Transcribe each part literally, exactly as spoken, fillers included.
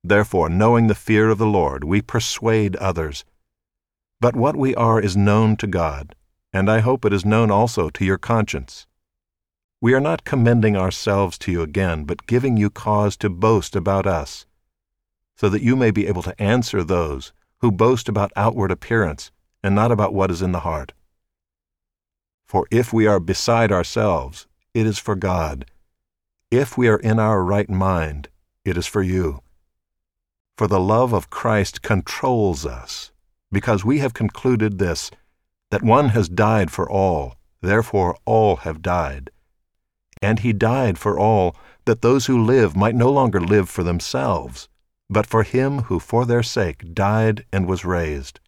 Therefore, knowing the fear of the Lord, we persuade others. But what we are is known to God, and I hope it is known also to your conscience. We are not commending ourselves to you again, but giving you cause to boast about us, so that you may be able to answer those who boast about outward appearance and not about what is in the heart. For if we are beside ourselves, it is for God. If we are in our right mind, it is for you. For the love of Christ controls us, because we have concluded this, that one has died for all, therefore all have died. And he died for all, that those who live might no longer live for themselves, but for him who for their sake died and was raised.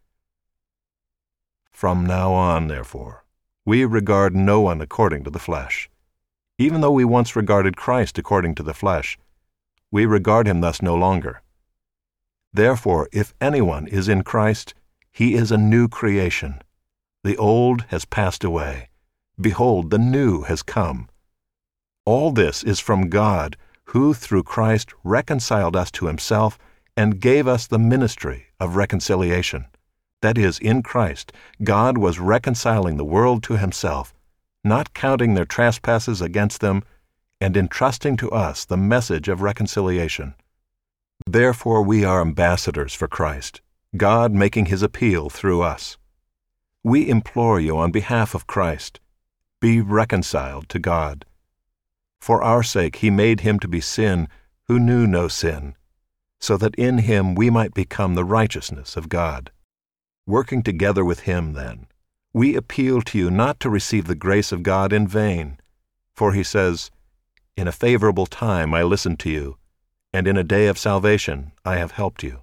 From now on, therefore, we regard no one according to the flesh. Even though we once regarded Christ according to the flesh, we regard him thus no longer. Therefore, if anyone is in Christ, he is a new creation. The old has passed away. Behold, the new has come. All this is from God, who through Christ reconciled us to himself and gave us the ministry of reconciliation. That is, in Christ, God was reconciling the world to himself, not counting their trespasses against them, and entrusting to us the message of reconciliation. Therefore we are ambassadors for Christ, God making his appeal through us. We implore you on behalf of Christ, be reconciled to God. For our sake he made him to be sin who knew no sin, so that in him we might become the righteousness of God. Working together with him, then, we appeal to you not to receive the grace of God in vain, for he says, "In a favorable time I listened to you, and in a day of salvation I have helped you."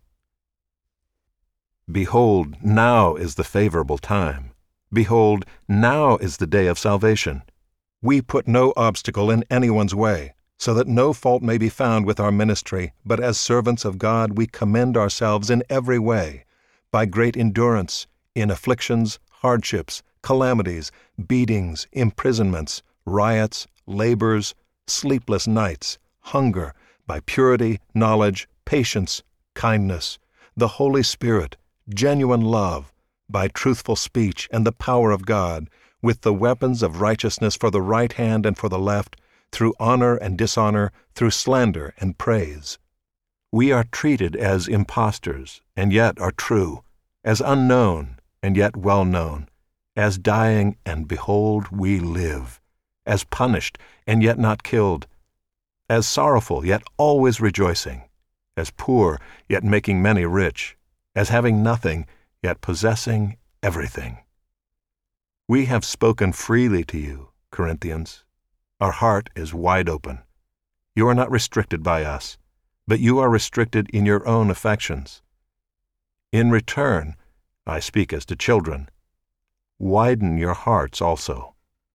Behold, now is the favorable time. Behold, now is the day of salvation. We put no obstacle in anyone's way, so that no fault may be found with our ministry, but as servants of God we commend ourselves in every way, by great endurance, in afflictions, hardships, calamities, beatings, imprisonments, riots, labors, sleepless nights, hunger, by purity, knowledge, patience, kindness, the Holy Spirit, genuine love, by truthful speech and the power of God, with the weapons of righteousness for the right hand and for the left, through honor and dishonor, through slander and praise. We are treated as impostors, and yet are true, as unknown, and yet well known, as dying, and behold, we live, as punished, and yet not killed, as sorrowful, yet always rejoicing, as poor, yet making many rich, as having nothing, yet possessing everything. We have spoken freely to you, Corinthians. Our heart is wide open. You are not restricted by us, but you are restricted in your own affections. In return, I speak as to children, widen your hearts also.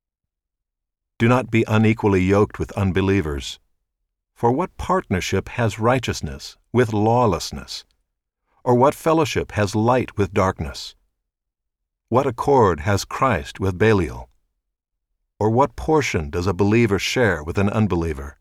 Do not be unequally yoked with unbelievers. For what partnership has righteousness with lawlessness? Or what fellowship has light with darkness? What accord has Christ with Belial? Or what portion does a believer share with an unbeliever?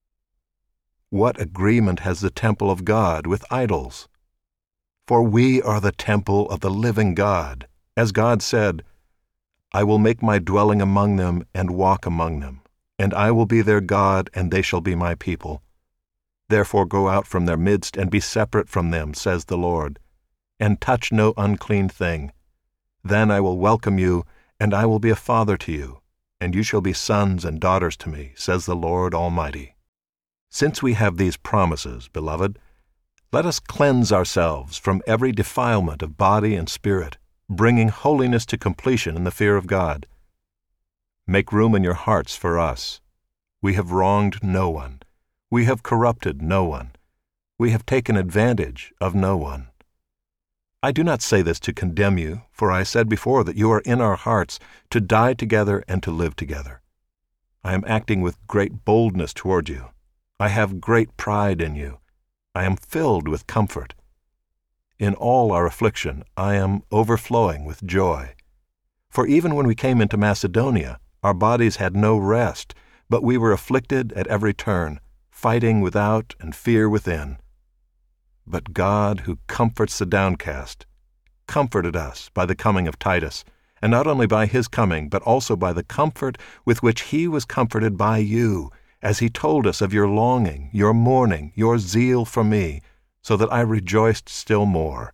What agreement has the temple of God with idols? For we are the temple of the living God, as God said, "I will make my dwelling among them and walk among them, and I will be their God, and they shall be my people. Therefore go out from their midst and be separate from them, says the Lord, and touch no unclean thing. Then I will welcome you, and I will be a father to you, and you shall be sons and daughters to me, says the Lord Almighty." Since we have these promises, beloved, let us cleanse ourselves from every defilement of body and spirit, bringing holiness to completion in the fear of God. Make room in your hearts for us. We have wronged no one. We have corrupted no one. We have taken advantage of no one. I do not say this to condemn you, for I said before that you are in our hearts to die together and to live together. I am acting with great boldness toward you. I have great pride in you. I am filled with comfort. In all our affliction, I am overflowing with joy. For even when we came into Macedonia, our bodies had no rest, but we were afflicted at every turn, fighting without and fear within. but God, who comforts the downcast, comforted us by the coming of Titus, and not only by his coming, but also by the comfort with which he was comforted by you, as he told us of your longing, your mourning, your zeal for me, so that I rejoiced still more.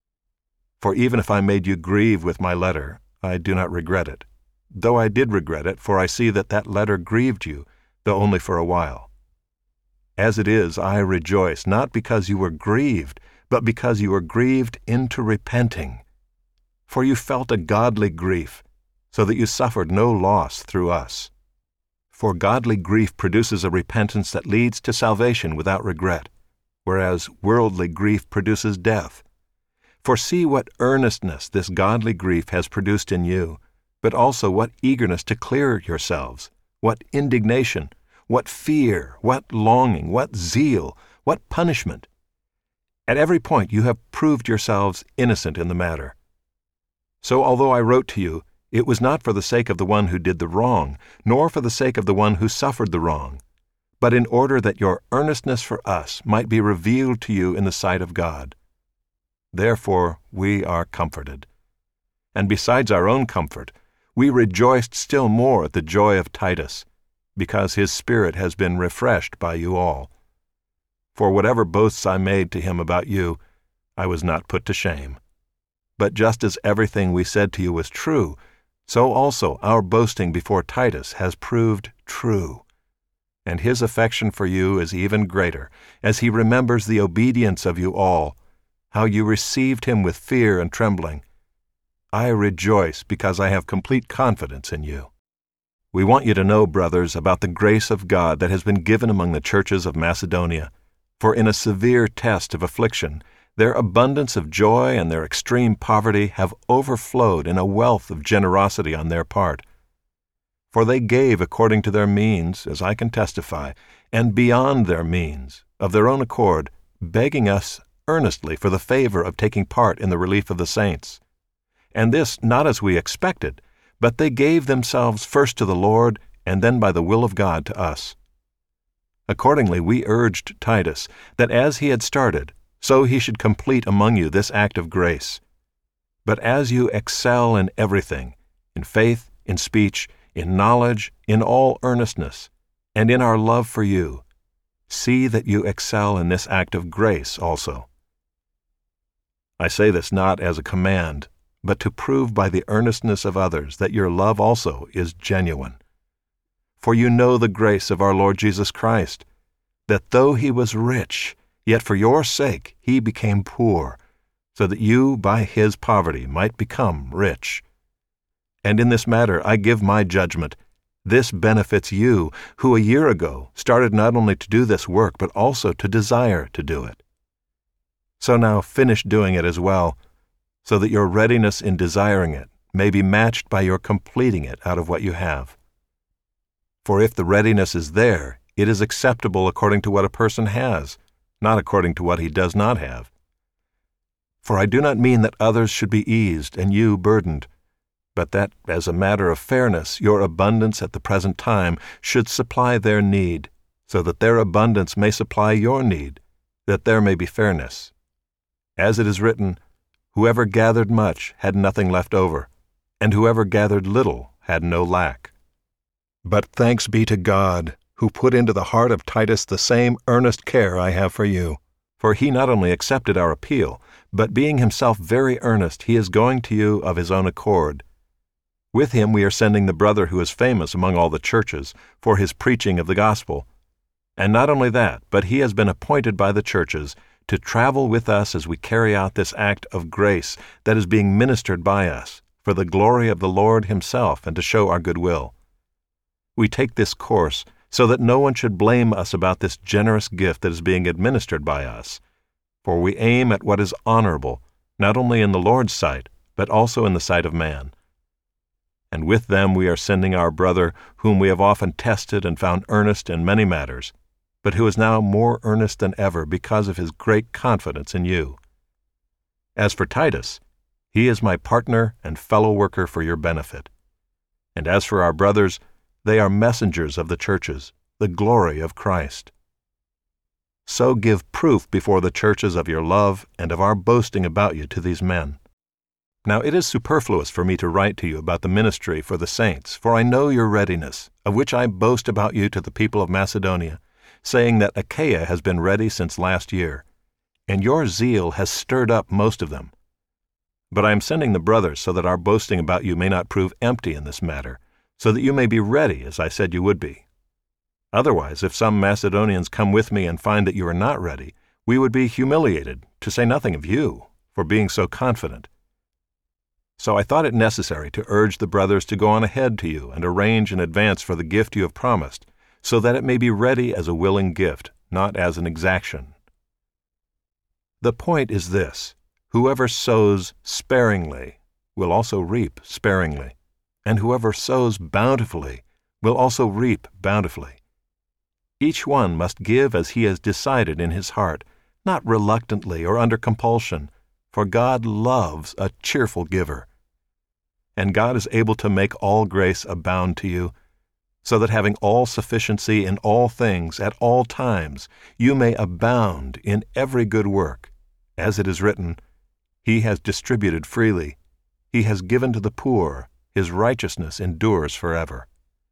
For even if I made you grieve with my letter, I do not regret it, though I did regret it, for I see that that letter grieved you, though only for a while. As it is, I rejoice, not because you were grieved, but because you were grieved into repenting. For you felt a godly grief, so that you suffered no loss through us. For godly grief produces a repentance that leads to salvation without regret, whereas worldly grief produces death. For see what earnestness this godly grief has produced in you, but also what eagerness to clear yourselves, what indignation, what fear, what longing, what zeal, what punishment. At every point you have proved yourselves innocent in the matter. So although I wrote to you, it was not for the sake of the one who did the wrong, nor for the sake of the one who suffered the wrong, but in order that your earnestness for us might be revealed to you in the sight of God. Therefore we are comforted. And besides our own comfort, we rejoiced still more at the joy of Titus, because his spirit has been refreshed by you all. For whatever boasts I made to him about you, I was not put to shame. But just as everything we said to you was true, so also our boasting before Titus has proved true. And his affection for you is even greater, as he remembers the obedience of you all, how you received him with fear and trembling. I rejoice because I have complete confidence in you. We want you to know, brothers, about the grace of God that has been given among the churches of Macedonia. For in a severe test of affliction, their abundance of joy and their extreme poverty have overflowed in a wealth of generosity on their part. For they gave according to their means, as I can testify, and beyond their means, of their own accord, begging us earnestly for the favor of taking part in the relief of the saints. And this not as we expected, but they gave themselves first to the Lord, and then by the will of God to us. Accordingly we urged Titus that as he had started, so he should complete among you this act of grace. But as you excel in everything, in faith, in speech, in knowledge, in all earnestness, and in our love for you, see that you excel in this act of grace also. I say this not as a command, but to prove by the earnestness of others that your love also is genuine. For you know the grace of our Lord Jesus Christ, that though he was rich, yet for your sake he became poor, so that you by his poverty might become rich. And in this matter I give my judgment. This benefits you, who a year ago started not only to do this work, but also to desire to do it. So now finish doing it as well, so that your readiness in desiring it may be matched by your completing it out of what you have. For if the readiness is there, it is acceptable according to what a person has, not according to what he does not have. For I do not mean that others should be eased and you burdened, but that, as a matter of fairness, your abundance at the present time should supply their need, so that their abundance may supply your need, that there may be fairness. As it is written, whoever gathered much had nothing left over, and whoever gathered little had no lack. But thanks be to God, who put into the heart of Titus the same earnest care I have for you. For he not only accepted our appeal, but being himself very earnest, he is going to you of his own accord. With him we are sending the brother who is famous among all the churches for his preaching of the gospel. And not only that, but he has been appointed by the churches to travel with us as we carry out this act of grace that is being ministered by us, for the glory of the Lord himself and to show our goodwill. We take this course so that no one should blame us about this generous gift that is being administered by us, for we aim at what is honorable, not only in the Lord's sight, but also in the sight of man. And with them we are sending our brother, whom we have often tested and found earnest in many matters, but who is now more earnest than ever because of his great confidence in you. As for Titus, he is my partner and fellow worker for your benefit. And as for our brothers, they are messengers of the churches, the glory of Christ. So give proof before the churches of your love and of our boasting about you to these men. Now it is superfluous for me to write to you about the ministry for the saints, for I know your readiness, of which I boast about you to the people of Macedonia, saying that Achaia has been ready since last year, and your zeal has stirred up most of them. But I am sending the brothers so that our boasting about you may not prove empty in this matter, so that you may be ready as I said you would be. Otherwise, if some Macedonians come with me and find that you are not ready, we would be humiliated, to say nothing of you, for being so confident. So I thought it necessary to urge the brothers to go on ahead to you and arrange in advance for the gift you have promised, so that it may be ready as a willing gift, not as an exaction. The point is this: whoever sows sparingly will also reap sparingly, and whoever sows bountifully will also reap bountifully. Each one must give as he has decided in his heart, not reluctantly or under compulsion, for God loves a cheerful giver. And God is able to make all grace abound to you, so that having all sufficiency in all things at all times, you may abound in every good work. As it is written, He has distributed freely, He has given to the poor, His righteousness endures forever.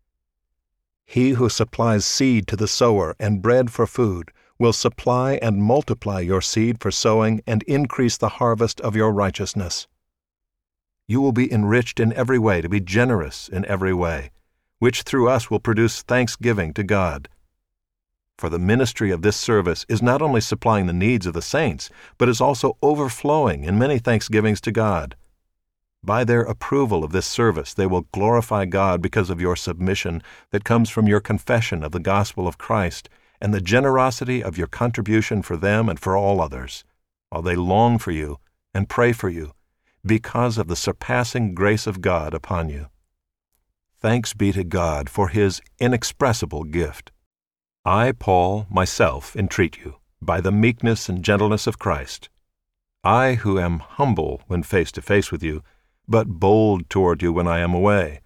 He who supplies seed to the sower and bread for food will supply and multiply your seed for sowing and increase the harvest of your righteousness. You will be enriched in every way to be generous in every way, which through us will produce thanksgiving to God. For the ministry of this service is not only supplying the needs of the saints, but is also overflowing in many thanksgivings to God. By their approval of this service, they will glorify God because of your submission that comes from your confession of the gospel of Christ and the generosity of your contribution for them and for all others, while they long for you and pray for you because of the surpassing grace of God upon you. Thanks be to God for His inexpressible gift. I, Paul, myself entreat you, by the meekness and gentleness of Christ, I who am humble when face to face with you, but bold toward you when I am away.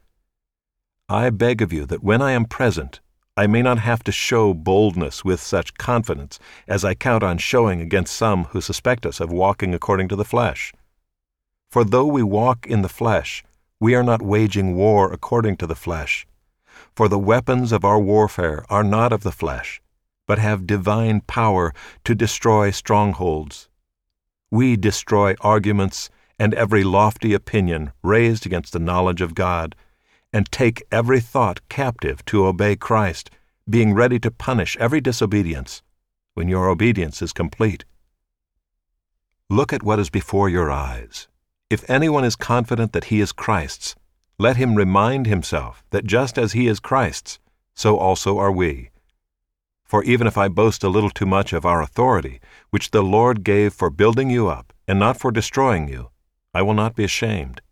I beg of you that when I am present, I may not have to show boldness with such confidence as I count on showing against some who suspect us of walking according to the flesh. For though we walk in the flesh, we are not waging war according to the flesh. For the weapons of our warfare are not of the flesh, but have divine power to destroy strongholds. We destroy arguments and every lofty opinion raised against the knowledge of God, and take every thought captive to obey Christ, being ready to punish every disobedience when your obedience is complete. Look at what is before your eyes. If anyone is confident that he is Christ's, let him remind himself that just as he is Christ's, so also are we. For even if I boast a little too much of our authority, which the Lord gave for building you up and not for destroying you, I will not be ashamed.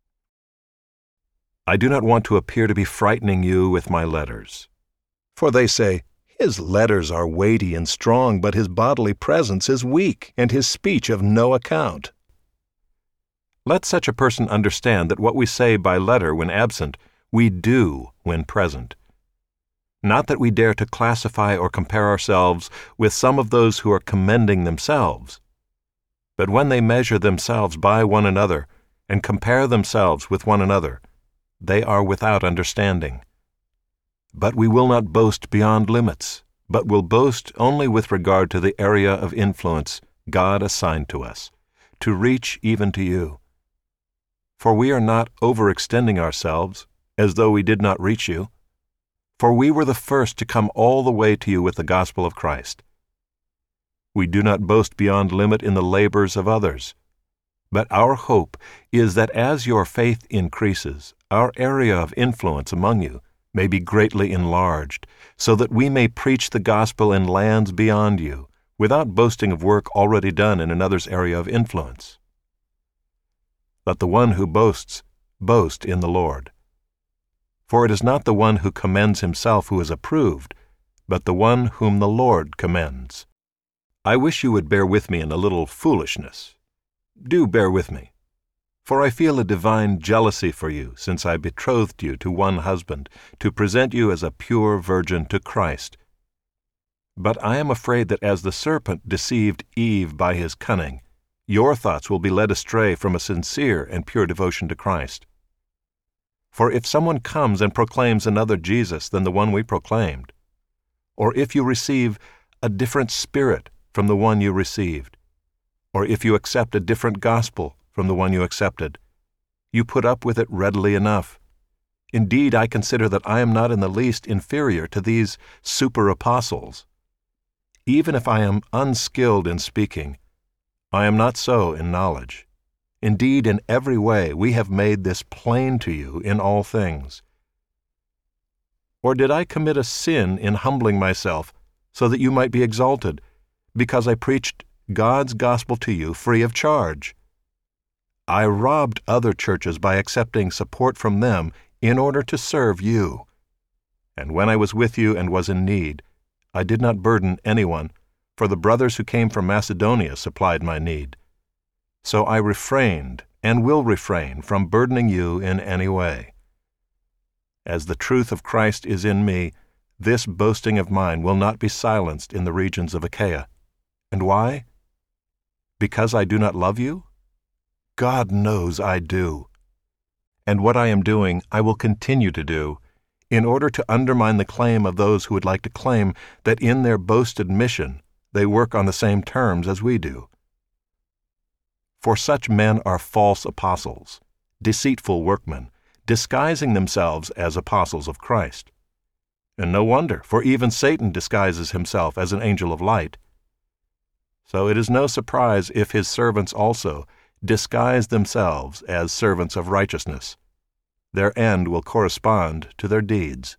I do not want to appear to be frightening you with my letters. For they say, His letters are weighty and strong, but his bodily presence is weak, and his speech of no account. Let such a person understand that what we say by letter when absent, we do when present. Not that we dare to classify or compare ourselves with some of those who are commending themselves, but when they measure themselves by one another and compare themselves with one another, they are without understanding. But we will not boast beyond limits, but will boast only with regard to the area of influence God assigned to us, to reach even to you. For we are not overextending ourselves, as though we did not reach you. For we were the first to come all the way to you with the gospel of Christ. We do not boast beyond limit in the labors of others, but our hope is that as your faith increases, our area of influence among you may be greatly enlarged, so that we may preach the gospel in lands beyond you, without boasting of work already done in another's area of influence. Let the one who boasts boast in the Lord. For it is not the one who commends himself who is approved, but the one whom the Lord commends. I wish you would bear with me in a little foolishness. Do bear with me, for I feel a divine jealousy for you, since I betrothed you to one husband, to present you as a pure virgin to Christ. But I am afraid that as the serpent deceived Eve by his cunning, your thoughts will be led astray from a sincere and pure devotion to Christ. For if someone comes and proclaims another Jesus than the one we proclaimed, or if you receive a different spirit from the one you received, or if you accept a different gospel from the one you accepted, you put up with it readily enough. Indeed, I consider that I am not in the least inferior to these super-apostles. Even if I am unskilled in speaking, I am not so in knowledge. Indeed, in every way we have made this plain to you in all things. Or did I commit a sin in humbling myself so that you might be exalted, because I preached God's gospel to you free of charge? I robbed other churches by accepting support from them in order to serve you. And when I was with you and was in need, I did not burden anyone, for the brothers who came from Macedonia supplied my need. So I refrained and will refrain from burdening you in any way. As the truth of Christ is in me, this boasting of mine will not be silenced in the regions of Achaia. And why? Because I do not love you? God knows I do. And what I am doing, I will continue to do, in order to undermine the claim of those who would like to claim that in their boasted mission they work on the same terms as we do. For such men are false apostles, deceitful workmen, disguising themselves as apostles of Christ. And no wonder, for even Satan disguises himself as an angel of light. So it is no surprise if his servants also disguise themselves as servants of righteousness. Their end will correspond to their deeds.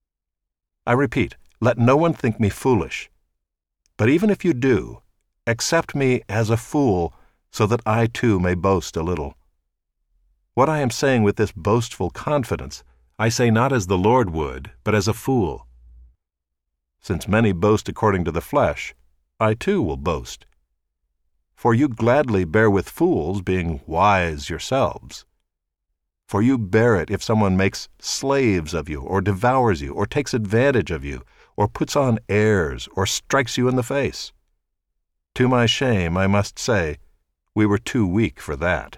I repeat, let no one think me foolish. But even if you do, accept me as a fool, so that I too may boast a little. What I am saying with this boastful confidence, I say not as the Lord would, but as a fool. Since many boast according to the flesh, I too will boast. For you gladly bear with fools, being wise yourselves. For you bear it if someone makes slaves of you, or devours you, or takes advantage of you, or puts on airs, or strikes you in the face. To my shame, I must say, we were too weak for that.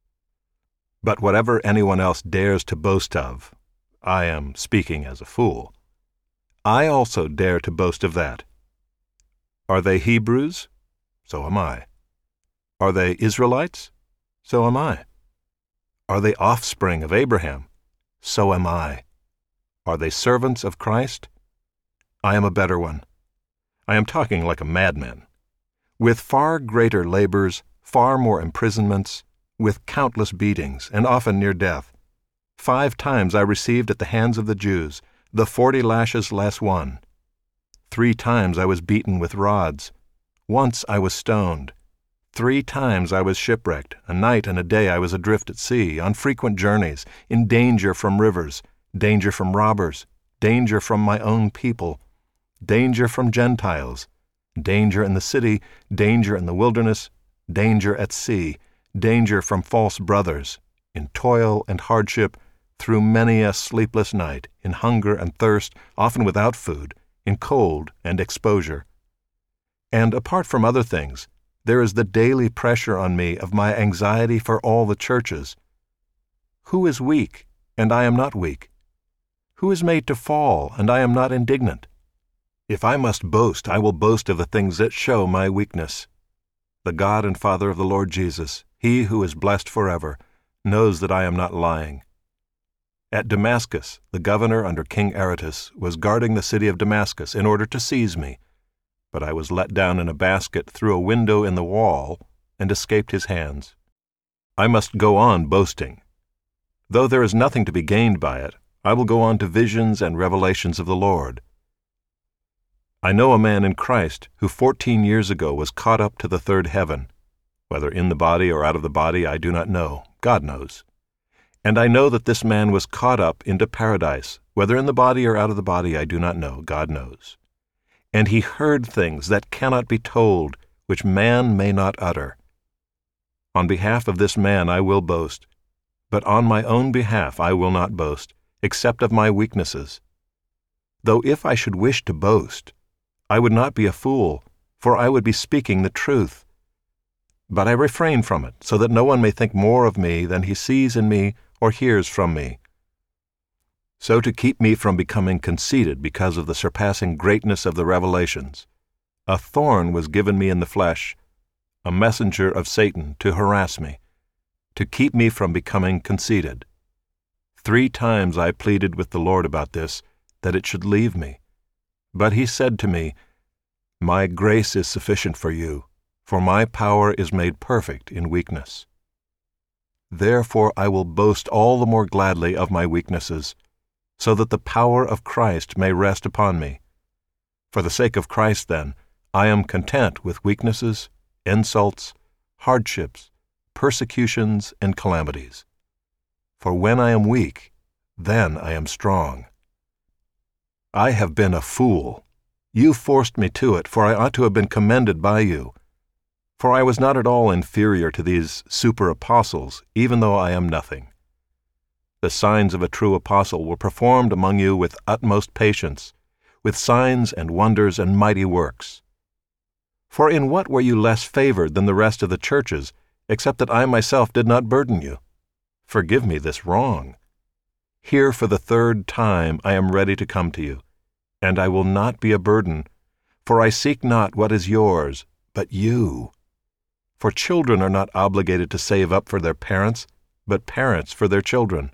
But whatever anyone else dares to boast of, I am speaking as a fool. I also dare to boast of that. Are they Hebrews? So am I. Are they Israelites? So am I. Are they offspring of Abraham? So am I. Are they servants of Christ? I am a better one. I am talking like a madman. With far greater labors, far more imprisonments, with countless beatings, and often near death. Five times I received at the hands of the Jews the forty lashes less one. Three times I was beaten with rods. Once I was stoned. Three times I was shipwrecked. A night and a day I was adrift at sea, on frequent journeys, in danger from rivers, danger from robbers, danger from my own people, danger from Gentiles, danger in the city, danger in the wilderness, danger at sea, danger from false brothers, in toil and hardship, through many a sleepless night, in hunger and thirst, often without food, in cold and exposure. And apart from other things, there is the daily pressure on me of my anxiety for all the churches. Who is weak, and I am not weak? Who is made to fall, and I am not indignant? If I must boast, I will boast of the things that show my weakness. The God and Father of the Lord Jesus, He who is blessed forever, knows that I am not lying. At Damascus, the governor under King Aretas was guarding the city of Damascus in order to seize me, but I was let down in a basket through a window in the wall and escaped his hands. I must go on boasting. Though there is nothing to be gained by it, I will go on to visions and revelations of the Lord. I know a man in Christ who fourteen years ago was caught up to the third heaven. Whether in the body or out of the body, I do not know. God knows. And I know that this man was caught up into paradise. Whether in the body or out of the body, I do not know. God knows. And he heard things that cannot be told, which man may not utter. On behalf of this man I will boast, but on my own behalf I will not boast, except of my weaknesses. Though if I should wish to boast, I would not be a fool, for I would be speaking the truth. But I refrain from it, so that no one may think more of me than he sees in me or hears from me. So to keep me from becoming conceited because of the surpassing greatness of the revelations, a thorn was given me in the flesh, a messenger of Satan to harass me, to keep me from becoming conceited. Three times I pleaded with the Lord about this, that it should leave me. But he said to me, "My grace is sufficient for you, for my power is made perfect in weakness." Therefore I will boast all the more gladly of my weaknesses, so that the power of Christ may rest upon me. For the sake of Christ, then, I am content with weaknesses, insults, hardships, persecutions, and calamities. For when I am weak, then I am strong. I have been a fool. You forced me to it, for I ought to have been commended by you. For I was not at all inferior to these super-apostles, even though I am nothing. The signs of a true apostle were performed among you with utmost patience, with signs and wonders and mighty works. For in what were you less favored than the rest of the churches, except that I myself did not burden you? Forgive me this wrong. Here for the third time I am ready to come to you, and I will not be a burden, for I seek not what is yours, but you. For children are not obligated to save up for their parents, but parents for their children.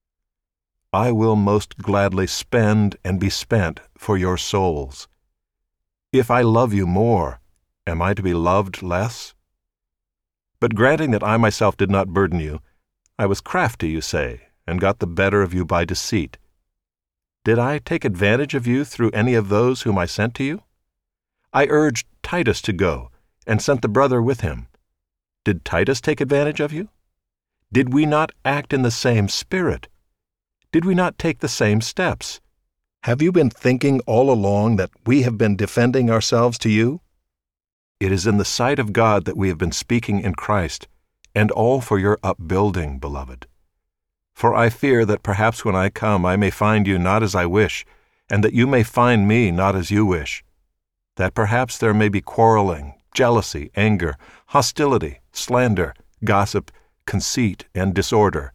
I will most gladly spend and be spent for your souls. If I love you more, am I to be loved less? But granting that I myself did not burden you, I was crafty, you say, and got the better of you by deceit. Did I take advantage of you through any of those whom I sent to you? I urged Titus to go, and sent the brother with him. Did Titus take advantage of you? Did we not act in the same spirit? Did we not take the same steps? Have you been thinking all along that we have been defending ourselves to you? It is in the sight of God that we have been speaking in Christ, and all for your upbuilding, beloved. For I fear that perhaps when I come I may find you not as I wish, and that you may find me not as you wish, that perhaps there may be quarreling, jealousy, anger, hostility, slander, gossip, conceit, and disorder.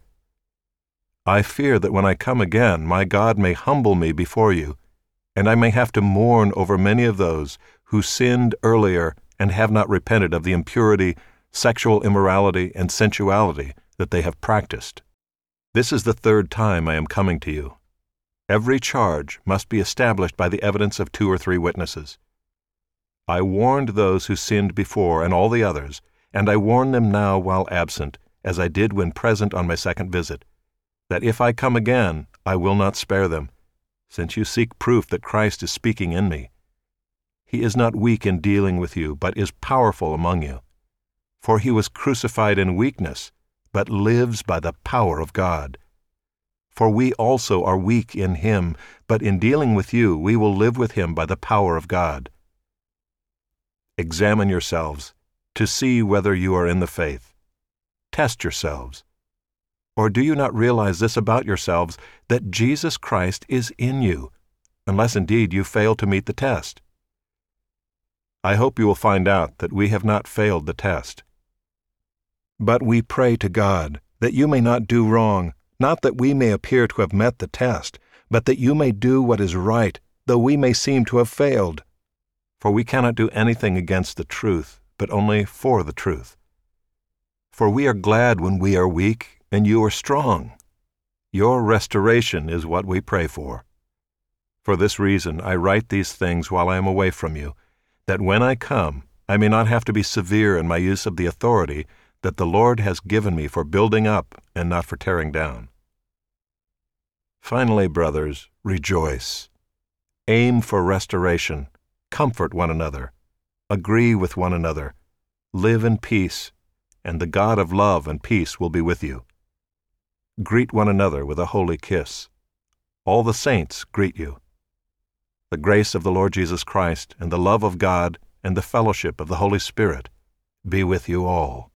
I fear that when I come again my God may humble me before you, and I may have to mourn over many of those who sinned earlier and have not repented of the impurity, sexual immorality, and sensuality that they have practiced. This is the third time I am coming to you. Every charge must be established by the evidence of two or three witnesses. I warned those who sinned before and all the others, and I warn them now while absent, as I did when present on my second visit, that if I come again I will not spare them, since you seek proof that Christ is speaking in me. He is not weak in dealing with you, but is powerful among you. For he was crucified in weakness, but lives by the power of God. For we also are weak in him, but in dealing with you we will live with him by the power of God. Examine yourselves to see whether you are in the faith. Test yourselves. Or do you not realize this about yourselves, that Jesus Christ is in you, unless indeed you fail to meet the test? I hope you will find out that we have not failed the test. But we pray to God that you may not do wrong, not that we may appear to have met the test, but that you may do what is right, though we may seem to have failed. For we cannot do anything against the truth, but only for the truth. For we are glad when we are weak, and you are strong. Your restoration is what we pray for. For this reason I write these things while I am away from you, that when I come I may not have to be severe in my use of the authority that the Lord has given me for building up and not for tearing down. Finally, brothers, rejoice. Aim for restoration. Comfort one another. Agree with one another. Live in peace, and the God of love and peace will be with you. Greet one another with a holy kiss. All the saints greet you. The grace of the Lord Jesus Christ and the love of God and the fellowship of the Holy Spirit be with you all.